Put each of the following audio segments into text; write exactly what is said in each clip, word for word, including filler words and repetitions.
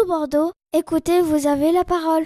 Bordeaux, écoutez, vous avez la parole.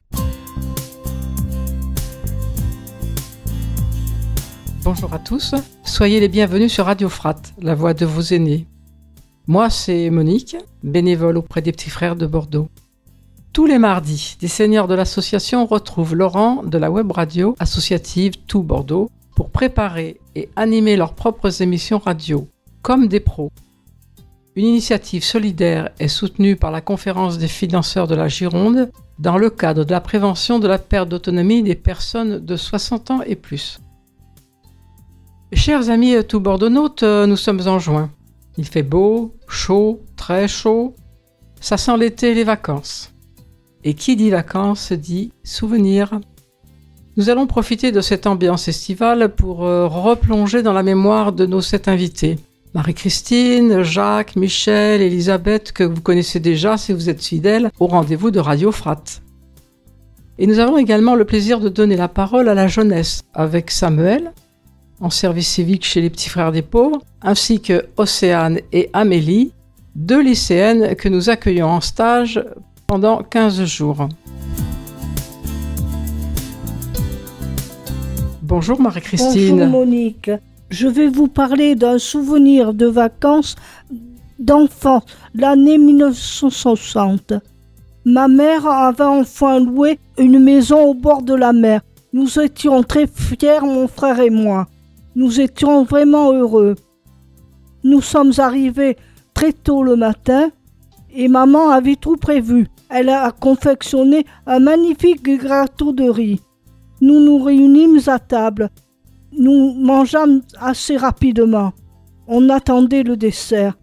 Bonjour à tous, soyez les bienvenus sur Radio Frat, la voix de vos aînés. Moi, c'est Monique, bénévole auprès des Petits Frères de Bordeaux. Tous les mardis, des seniors de l'association retrouvent Laurent de la web radio associative Tout Bordeaux pour préparer et animer leurs propres émissions radio, comme des pros. Une initiative solidaire est soutenue par la Conférence des financeurs de la Gironde dans le cadre de la prévention de la perte d'autonomie des personnes de soixante ans et plus. Chers amis Tout Bordeaux-Nautes, nous sommes en juin. Il fait beau, chaud, très chaud. Ça sent l'été et les vacances. Et qui dit vacances dit souvenirs. Nous allons profiter de cette ambiance estivale pour euh, replonger dans la mémoire de nos sept invités. Marie-Christine, Jacques, Michel, Elisabeth, que vous connaissez déjà si vous êtes fidèles au rendez-vous de Radio Frat. Et nous avons également le plaisir de donner la parole à la jeunesse avec Samuel, en service civique chez les Petits Frères des Pauvres, ainsi que Océane et Amélie, deux lycéennes que nous accueillons en stage pendant quinze jours. Bonjour Marie-Christine. Bonjour Monique. Je vais vous parler d'un souvenir de vacances d'enfance, l'année dix-neuf cent soixante. Ma mère avait enfin loué une maison au bord de la mer. Nous étions très fiers, mon frère et moi. Nous étions vraiment heureux. Nous sommes arrivés très tôt le matin et maman avait tout prévu. Elle a confectionné un magnifique gâteau de riz. Nous nous réunîmes à table. Nous mangeâmes assez rapidement. On attendait le dessert.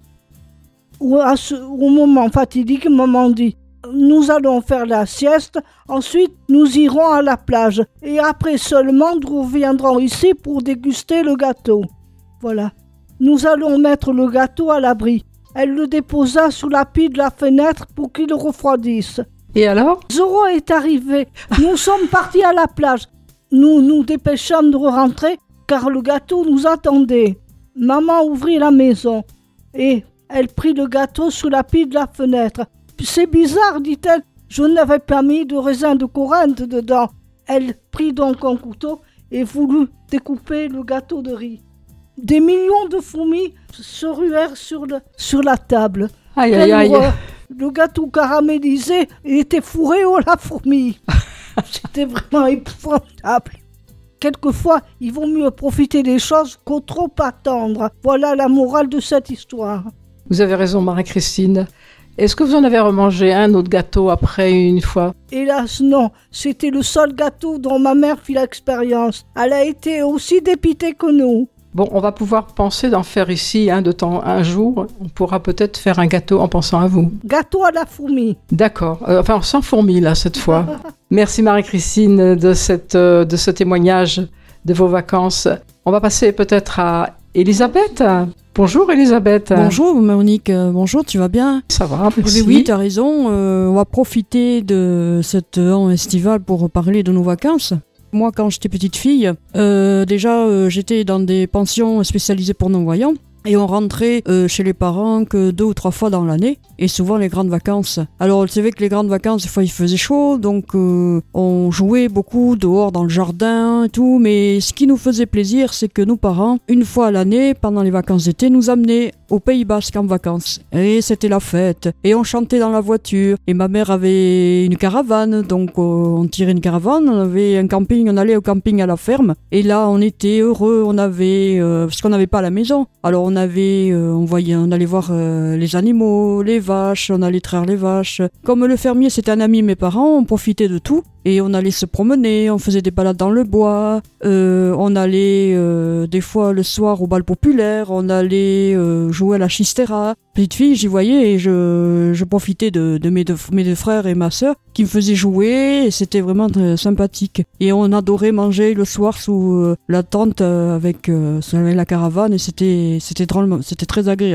Au, ce, au moment fatidique, maman dit « Nous allons faire la sieste, ensuite nous irons à la plage et après seulement nous reviendrons ici pour déguster le gâteau. » Voilà. Nous allons mettre le gâteau à l'abri. Elle le déposa sous la pile de la fenêtre pour qu'il refroidisse. Et alors ? Zoro est arrivé. Nous sommes partis à la plage. Nous nous dépêchâmes de rentrer car le gâteau nous attendait. Maman ouvrit la maison et elle prit le gâteau sous la pile de la fenêtre. C'est bizarre, dit-elle, je n'avais pas mis de raisin de Corinthe dedans. Elle prit donc un couteau et voulut découper le gâteau de riz. Des millions de fourmis se ruèrent sur, le, sur la table. Aïe, aïe, aïe. Le gâteau caramélisé était fourré au la fourmi. C'était vraiment épouvantable. Quelquefois, il vaut mieux profiter des choses qu'au trop attendre. Voilà la morale de cette histoire. Vous avez raison, Marie-Christine. Est-ce que vous en avez remangé un autre gâteau après une fois ? Hélas, non. C'était le seul gâteau dont ma mère fit l'expérience. Elle a été aussi dépitée que nous. Bon, on va pouvoir penser d'en faire ici hein, de temps un jour. On pourra peut-être faire un gâteau en pensant à vous. Gâteau à la fourmi. D'accord. Euh, enfin, sans fourmi, là, cette fois. Merci Marie-Christine de, cette, euh, de ce témoignage de vos vacances. On va passer peut-être à Elisabeth. Bonjour Elisabeth. Bonjour Monique, euh, bonjour, tu vas bien ? Ça va, merci. Oui, oui tu as raison. Euh, on va profiter de cette an estivale pour parler de nos vacances. Moi, quand j'étais petite fille, euh, déjà, euh, j'étais dans des pensions spécialisées pour non-voyants. Et on rentrait euh, chez les parents que deux ou trois fois dans l'année, et souvent les grandes vacances. Alors c'est vrai que les grandes vacances, des fois il faisait chaud, donc euh, on jouait beaucoup dehors dans le jardin et tout, mais ce qui nous faisait plaisir, c'est que nos parents, une fois à l'année, pendant les vacances d'été, nous amenaient au Pays Basque en vacances. Et c'était la fête, et on chantait dans la voiture, et ma mère avait une caravane, donc euh, on tirait une caravane, on avait un camping, on allait au camping à la ferme, et là on était heureux, on avait, euh, parce qu'on n'avait pas à la maison, alors on avait, euh, on voyait, on allait voir euh, les animaux, les vaches, on allait traire les vaches. Comme le fermier c'était un ami de mes parents, on profitait de tout et on allait se promener, on faisait des balades dans le bois, euh, on allait euh, des fois le soir au bal populaire, on allait euh, jouer à la chistera. Petite fille, j'y voyais et je, je profitais de, de mes, deux, mes deux frères et ma sœur qui me faisaient jouer et c'était vraiment très sympathique. Et on adorait manger le soir sous euh, la tente euh, avec, euh, avec la caravane et c'était, c'était, drôle, c'était très agréable.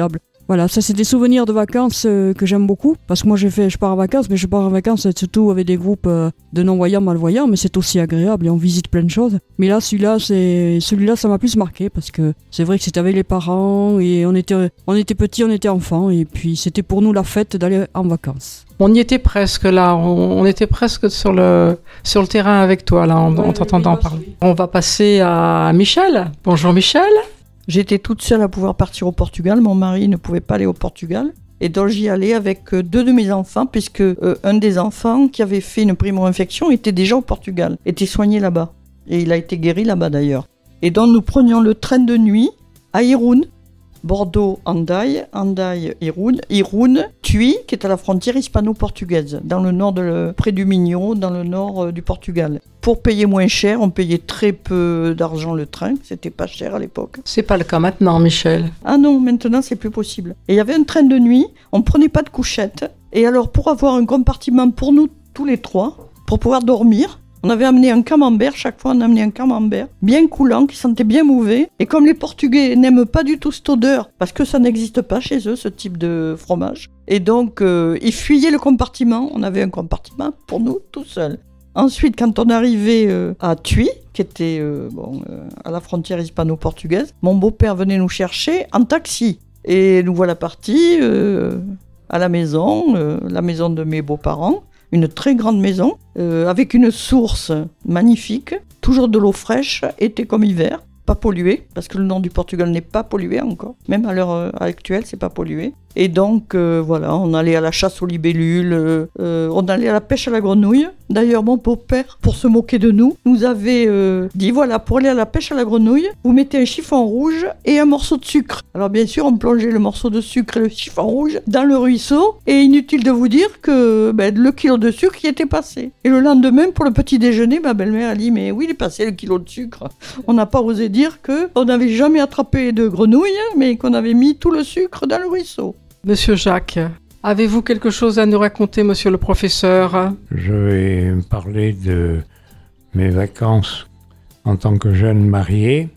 Voilà, ça c'est des souvenirs de vacances euh, que j'aime beaucoup, parce que moi j'ai fait, je pars en vacances, mais je pars en vacances surtout avec des groupes euh, de non-voyants, malvoyants, mais c'est aussi agréable et on visite plein de choses. Mais là, celui-là, c'est, celui-là, ça m'a plus marqué, parce que c'est vrai que c'était avec les parents, et on était, on était petits, on était enfants, et puis c'était pour nous la fête d'aller en vacances. On y était presque là, on, on était presque sur le, sur le terrain avec toi, là, en, Ouais, en t'entendant oui, parler. oui. On va passer à Michel. Bonjour Michel. J'étais toute seule à pouvoir partir au Portugal. Mon mari ne pouvait pas aller au Portugal. Et donc j'y allais avec euh, deux de mes enfants, puisque euh, un des enfants qui avait fait une primo-infection était déjà au Portugal, était soigné là-bas. Et il a été guéri là-bas d'ailleurs. Et donc nous prenions le train de nuit à Irún, Bordeaux, Hendaye, Hendaye, Irún, Irún, Tui, qui est à la frontière hispano-portugaise, dans le nord, de le, près du Minho, dans le nord euh, du Portugal. Pour payer moins cher, on payait très peu d'argent le train, c'était pas cher à l'époque. C'est pas le cas maintenant, Michel. Ah non, maintenant c'est plus possible. Et il y avait un train de nuit, on prenait pas de couchette. Et alors pour avoir un compartiment pour nous tous les trois, pour pouvoir dormir, on avait amené un camembert, chaque fois on amenait un camembert, bien coulant, qui sentait bien mauvais. Et comme les Portugais n'aiment pas du tout cette odeur, parce que ça n'existe pas chez eux, ce type de fromage, et donc euh, ils fuyaient le compartiment, on avait un compartiment pour nous tout seuls. Ensuite, quand on arrivait euh, à Tui, qui était euh, bon, euh, à la frontière hispano-portugaise, mon beau-père venait nous chercher en taxi. Et nous voilà partis euh, à la maison, euh, la maison de mes beaux-parents, une très grande maison, euh, avec une source magnifique, toujours de l'eau fraîche, été comme hiver, pas polluée, parce que le nord du Portugal n'est pas pollué encore, même à l'heure euh, actuelle, c'est pas pollué. Et donc, euh, voilà, on allait à la chasse aux libellules, euh, euh, on allait à la pêche à la grenouille. D'ailleurs, mon beau-père, pour se moquer de nous, nous avait euh, dit, voilà, pour aller à la pêche à la grenouille, vous mettez un chiffon rouge et un morceau de sucre. Alors bien sûr, on plongeait le morceau de sucre et le chiffon rouge dans le ruisseau, et inutile de vous dire que ben, le kilo de sucre y était passé. Et le lendemain, pour le petit déjeuner, ma belle-mère a dit, mais oui, il est passé le kilo de sucre. On n'a pas osé dire qu'on n'avait jamais attrapé de grenouille, mais qu'on avait mis tout le sucre dans le ruisseau. Monsieur Jacques, avez-vous quelque chose à nous raconter, monsieur le professeur ? Je vais parler de mes vacances en tant que jeune marié,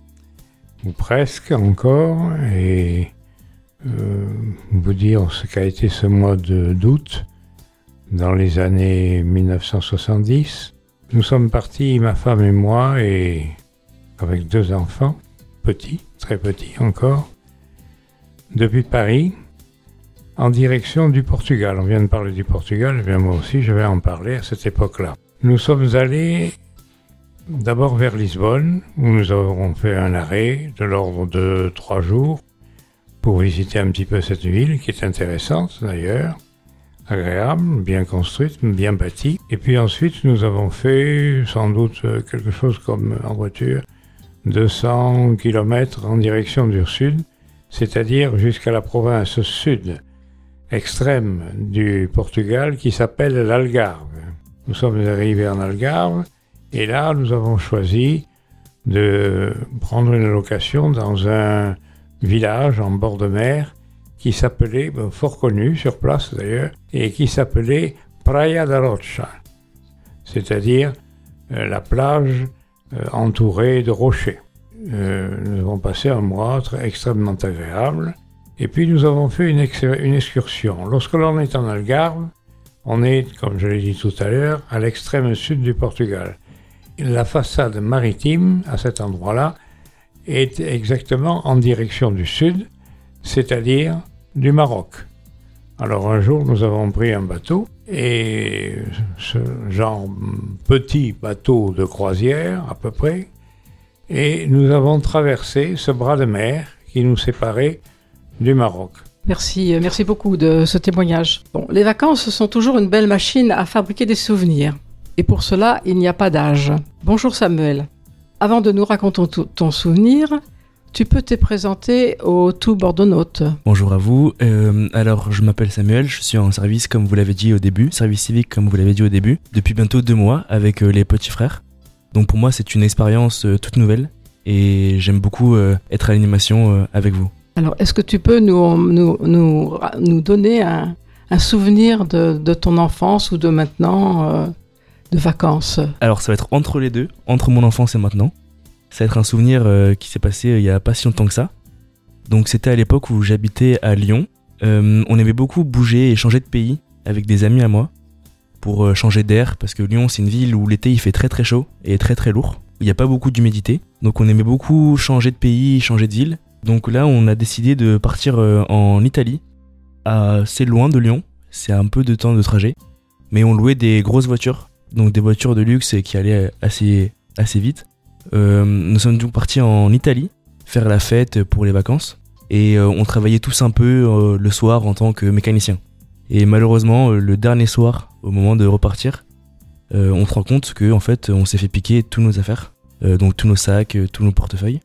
ou presque encore, et euh, vous dire ce qu'a été ce mois de, d'août dans les années dix-neuf cent soixante-dix. Nous sommes partis, ma femme et moi, et avec deux enfants, petits, très petits encore, depuis Paris, en direction du Portugal. On vient de parler du Portugal, et bien moi aussi je vais en parler à cette époque-là. Nous sommes allés d'abord vers Lisbonne, où nous avons fait un arrêt de l'ordre de trois jours pour visiter un petit peu cette ville, qui est intéressante d'ailleurs, agréable, bien construite, bien bâtie. Et puis ensuite nous avons fait sans doute quelque chose comme en voiture, deux cents kilomètres en direction du sud, c'est-à-dire jusqu'à la province sud extrême du Portugal qui s'appelle l'Algarve. Nous sommes arrivés en Algarve et là nous avons choisi de prendre une location dans un village en bord de mer qui s'appelait, ben, fort connu sur place d'ailleurs, et qui s'appelait Praia da Rocha, c'est-à-dire euh, la plage euh, entourée de rochers. Euh, nous avons passé un mois très, extrêmement agréable. Et puis nous avons fait une, ex- une excursion. Lorsque l'on est en Algarve, on est, comme je l'ai dit tout à l'heure, à l'extrême sud du Portugal. La façade maritime, à cet endroit-là, est exactement en direction du sud, c'est-à-dire du Maroc. Alors un jour, nous avons pris un bateau, et ce genre petit bateau de croisière, à peu près, et nous avons traversé ce bras de mer qui nous séparait du Maroc. Merci, merci beaucoup de ce témoignage. Bon, les vacances sont toujours une belle machine à fabriquer des souvenirs. Et pour cela, il n'y a pas d'âge. Bonjour Samuel. Avant de nous raconter ton, ton souvenir, tu peux te présenter au tout Bordeaux-Note. Bonjour à vous. Euh, alors, je m'appelle Samuel, je suis en service, comme vous l'avez dit au début, service civique, comme vous l'avez dit au début, depuis bientôt deux mois avec euh, les petits frères. Donc pour moi, c'est une expérience euh, toute nouvelle et j'aime beaucoup euh, être à l'animation euh, avec vous. Alors, est-ce que tu peux nous, nous, nous, nous donner un, un souvenir de, de ton enfance ou de maintenant, euh, de vacances ? Alors, ça va être entre les deux, entre mon enfance et maintenant. Ça va être un souvenir euh, qui s'est passé euh, il n'y a pas si longtemps que ça. Donc c'était à l'époque où j'habitais à Lyon. Euh, on aimait beaucoup bouger et changer de pays avec des amis à moi pour euh, changer d'air, parce que Lyon c'est une ville où l'été il fait très très chaud et très très lourd. Il n'y a pas beaucoup d'humidité, donc on aimait beaucoup changer de pays, changer de ville. Donc là on a décidé de partir euh, en Italie, assez loin de Lyon, c'est un peu de temps de trajet, mais on louait des grosses voitures, donc des voitures de luxe qui allaient assez, assez vite. Euh, nous sommes donc partis en Italie, faire la fête pour les vacances, et euh, on travaillait tous un peu euh, le soir en tant que mécanicien. Et malheureusement, euh, le dernier soir, au moment de repartir, euh, on se rend compte que en fait, on s'est fait piquer tous nos affaires, euh, donc tous nos sacs, euh, tous nos portefeuilles.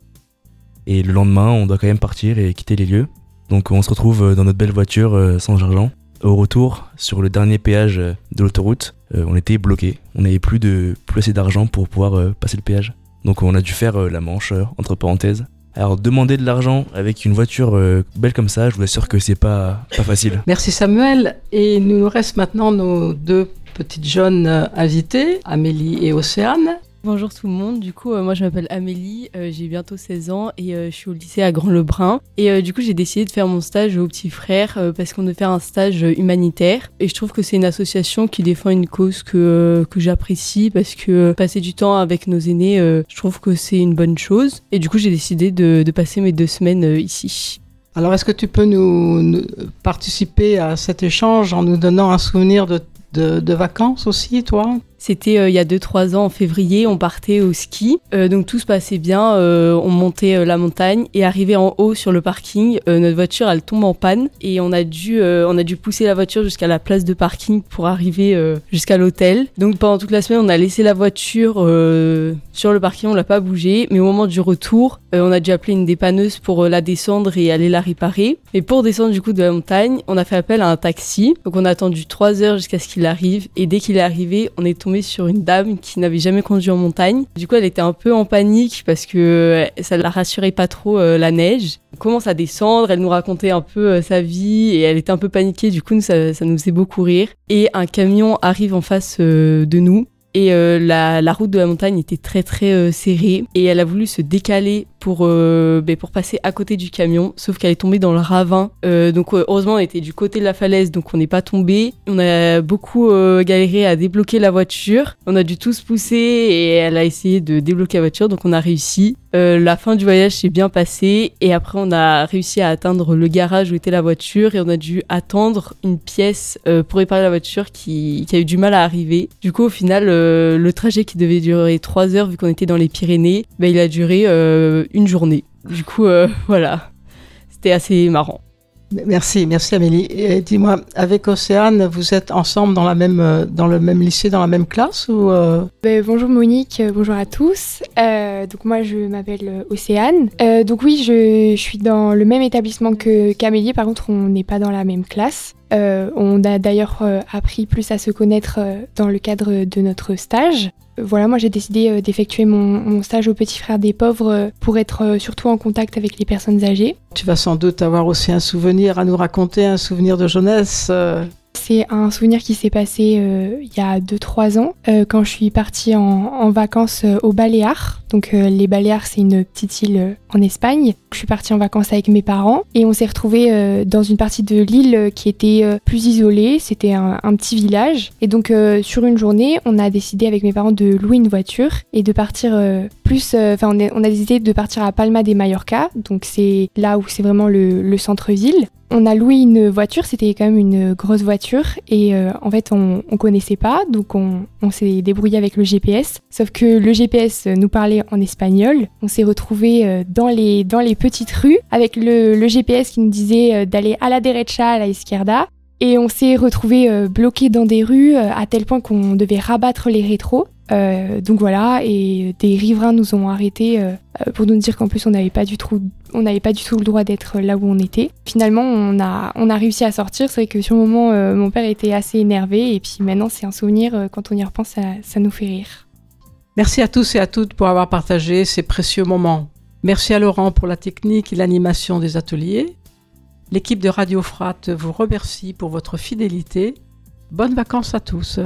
Et le lendemain, on doit quand même partir et quitter les lieux. Donc on se retrouve dans notre belle voiture euh, sans argent. Au retour, sur le dernier péage de l'autoroute, euh, on était bloqué. On n'avait plus de plus assez d'argent pour pouvoir euh, passer le péage. Donc on a dû faire euh, la manche, euh, entre parenthèses. Alors demander de l'argent avec une voiture euh, belle comme ça, je vous assure que c'est pas, pas facile. Merci Samuel. Et il nous reste maintenant nos deux petites jeunes euh, invitées, Amélie et Océane. Bonjour tout le monde, du coup euh, moi je m'appelle Amélie, euh, j'ai bientôt seize ans et euh, je suis au lycée à Grand-Lebrun et euh, du coup j'ai décidé de faire mon stage au Petit Frère euh, parce qu'on veut faire un stage humanitaire et je trouve que c'est une association qui défend une cause que, euh, que j'apprécie parce que euh, passer du temps avec nos aînés, euh, je trouve que c'est une bonne chose et du coup j'ai décidé de, de passer mes deux semaines euh, ici. Alors est-ce que tu peux nous, nous participer à cet échange en nous donnant un souvenir de De, de vacances aussi, toi? C'était euh, il y a deux trois ans, en février, on partait au ski. Euh, donc tout se passait bien, euh, on montait euh, la montagne et arrivé en haut sur le parking, euh, notre voiture elle tombe en panne et on a dû, euh, on a dû pousser la voiture jusqu'à la place de parking pour arriver euh, jusqu'à l'hôtel. Donc pendant toute la semaine, on a laissé la voiture euh, sur le parking, on l'a pas bougée. Mais au moment du retour, euh, on a dû appeler une dépanneuse pour euh, la descendre et aller la réparer. Et pour descendre du coup de la montagne, on a fait appel à un taxi. Donc on a attendu trois heures jusqu'à ce qu'il arrive et dès qu'il est arrivé, on est tombé sur une dame qui n'avait jamais conduit en montagne. Du coup, elle était un peu en panique parce que ça la rassurait pas trop euh, la neige. On commence à descendre, elle nous racontait un peu euh, sa vie et elle était un peu paniquée. Du coup, nous, ça, ça nous faisait beaucoup rire. Et un camion arrive en face euh, de nous. Et euh, la, la route de la montagne était très très euh, serrée et elle a voulu se décaler pour, euh, bah, pour passer à côté du camion, sauf qu'elle est tombée dans le ravin. Euh, donc euh, heureusement on était du côté de la falaise, donc on n'est pas tombé. On a beaucoup euh, galéré à débloquer la voiture, on a dû tous pousser et elle a essayé de débloquer la voiture, donc on a réussi. Euh, la fin du voyage s'est bien passée et après on a réussi à atteindre le garage où était la voiture et on a dû attendre une pièce euh, pour réparer la voiture qui, qui a eu du mal à arriver. Du coup au final euh, le trajet qui devait durer trois heures vu qu'on était dans les Pyrénées, bah, il a duré euh, une journée. Du coup euh, voilà, c'était assez marrant. Merci, merci Amélie. Et dis-moi, avec Océane, vous êtes ensemble dans, la même, dans le même lycée, dans la même classe ou euh... ben, bonjour Monique, bonjour à tous. Euh, donc moi je m'appelle Océane. Euh, donc oui, je, je suis dans le même établissement que qu'Amélie, par contre on n'est pas dans la même classe. Euh, on a d'ailleurs euh, appris plus à se connaître euh, dans le cadre de notre stage. Euh, voilà, moi j'ai décidé euh, d'effectuer mon, mon stage au Petit Frère des Pauvres euh, pour être euh, surtout en contact avec les personnes âgées. Tu vas sans doute avoir aussi un souvenir à nous raconter, un souvenir de jeunesse. Euh... C'est un souvenir qui s'est passé euh, il y a deux trois ans, euh, quand je suis partie en, en vacances euh, aux Baléares. Donc euh, les Baléares, c'est une petite île euh, en Espagne. Je suis partie en vacances avec mes parents et on s'est retrouvés euh, dans une partie de l'île euh, qui était euh, plus isolée. C'était un, un petit village. Et donc euh, sur une journée, on a décidé avec mes parents de louer une voiture et de partir euh, plus... Enfin, euh, on, on a décidé de partir à Palma de Mallorca. Donc c'est là où c'est vraiment le, le centre-ville. On a loué une voiture, c'était quand même une grosse voiture et euh, en fait on, on connaissait pas, donc on, on s'est débrouillé avec le G P S. Sauf que le G P S nous parlait en espagnol. On s'est retrouvés euh, dans les dans les petites rues avec le, le G P S qui nous disait euh, d'aller à la derecha, à la izquierda. Et on s'est retrouvés euh, bloqués dans des rues euh, à tel point qu'on devait rabattre les rétros. Euh, donc voilà, et des riverains nous ont arrêtés euh, pour nous dire qu'en plus on n'avait pas du tout, on n'avait pas du tout le droit d'être là où on était. Finalement, on a, on a réussi à sortir. C'est vrai que sur le moment, euh, mon père était assez énervé, et puis maintenant c'est un souvenir. Euh, quand on y repense, ça, ça nous fait rire. Merci à tous et à toutes pour avoir partagé ces précieux moments. Merci à Laurent pour la technique et l'animation des ateliers. L'équipe de Radio Frat vous remercie pour votre fidélité. Bonnes vacances à tous.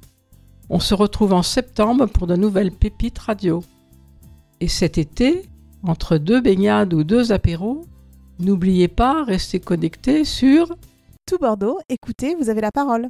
On se retrouve en septembre pour de nouvelles pépites radio. Et cet été, entre deux baignades ou deux apéros, N'oubliez pas, restez connectés sur Tout Bordeaux, écoutez, vous avez la parole.